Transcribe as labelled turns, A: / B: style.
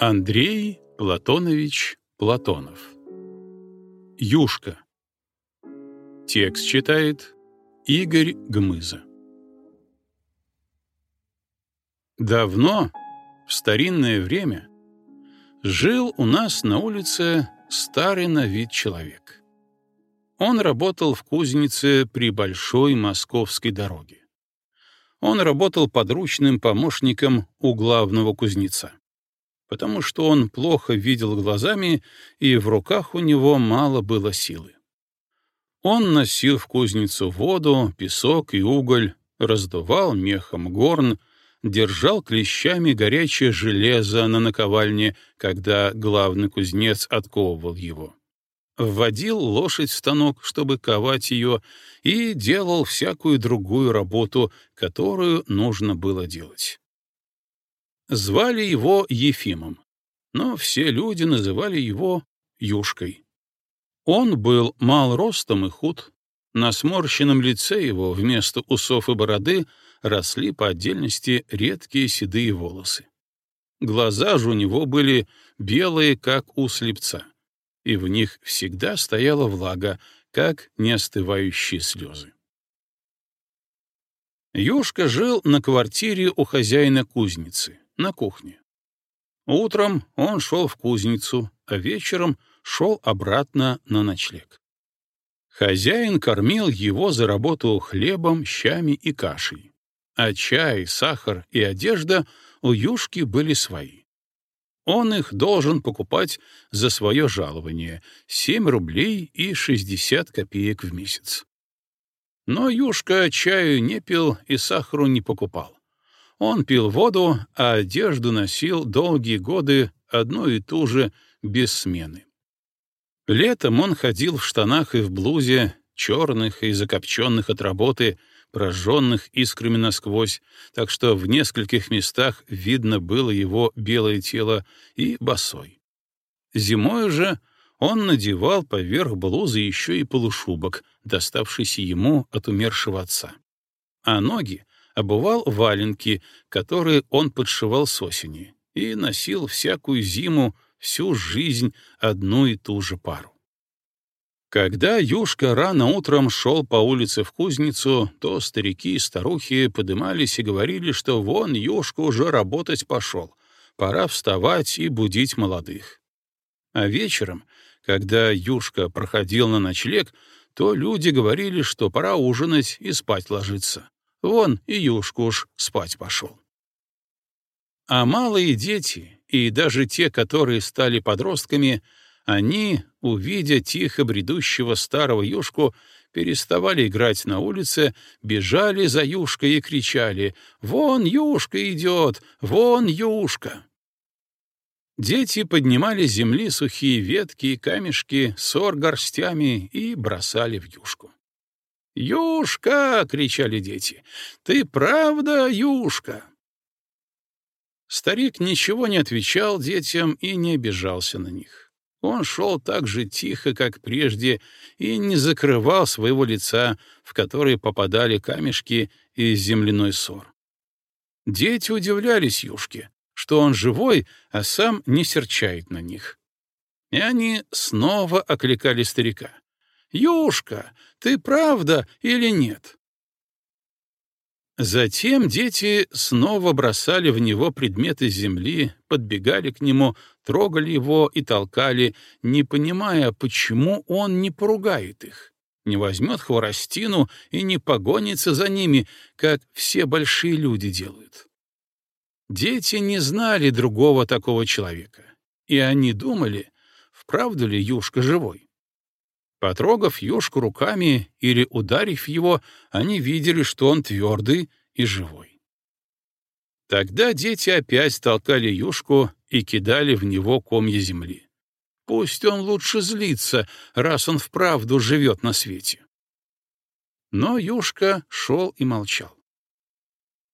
A: Андрей Платонович Платонов. Юшка. Текст читает Игорь Гмыза. Давно, в старинное время, жил у нас на улице старый на вид человек. Он работал в кузнице при большой московской дороге. Он работал подручным помощником у главного кузнеца, потому что он плохо видел глазами, и в руках у него мало было силы. Он носил в кузницу воду, песок и уголь, раздувал мехом горн, держал клещами горячее железо на наковальне, когда главный кузнец отковывал его. Вводил лошадь в станок, чтобы ковать ее, и делал всякую другую работу, которую нужно было делать. Звали его Ефимом, но все люди называли его Юшкой. Он был мал ростом и худ. На сморщенном лице его вместо усов и бороды росли по отдельности редкие седые волосы. Глаза же у него были белые, как у слепца, и в них всегда стояла влага, как неостывающие слезы. Юшка жил на квартире у хозяина кузницы, на кухне. Утром он шел в кузницу, а вечером шел обратно на ночлег. Хозяин кормил его за работу хлебом, щами и кашей, а чай, сахар и одежда у Юшки были свои. Он их должен покупать за свое жалование — 7 рублей и 60 копеек в месяц. Но Юшка чаю не пил и сахару не покупал. Он пил воду, а одежду носил долгие годы одну и ту же, без смены. Летом он ходил в штанах и в блузе, черных и закопченных от работы, прожженных искрами насквозь, так что в нескольких местах видно было его белое тело, и босой. Зимой же он надевал поверх блузы еще и полушубок, доставшийся ему от умершего отца. А ноги обувал валенки, которые он подшивал с осени, и носил всякую зиму, всю жизнь одну и ту же пару. Когда Юшка рано утром шел по улице в кузницу, то старики и старухи подымались и говорили, что вон Юшка уже работать пошел, пора вставать и будить молодых. А вечером, когда Юшка проходил на ночлег, то люди говорили, что пора ужинать и спать ложиться. Вон и Юшка уж спать пошел. А малые дети, и даже те, которые стали подростками, они, увидя тихо бредущего старого Юшку, переставали играть на улице, бежали за Юшкой и кричали: «Вон Юшка идет! Вон Юшка!» Дети поднимали с земли сухие ветки и камешки, сор горстями и бросали в Юшку. «Юшка!» — кричали дети. «Ты правда, Юшка?» Старик ничего не отвечал детям и не обижался на них. Он шел так же тихо, как прежде, и не закрывал своего лица, в которое попадали камешки и земляной сор. Дети удивлялись Юшке, что он живой, а сам не серчает на них. И они снова окликали старика: «Юшка, ты правда или нет?» Затем дети снова бросали в него предметы земли, подбегали к нему, трогали его и толкали, не понимая, почему он не поругает их, не возьмет хворостину и не погонится за ними, как все большие люди делают. Дети не знали другого такого человека, и они думали, вправду ли Юшка живой. Потрогав Юшку руками или ударив его, они видели, что он твердый и живой. Тогда дети опять толкали Юшку и кидали в него комья земли. Пусть он лучше злится, раз он вправду живет на свете. Но Юшка шел и молчал.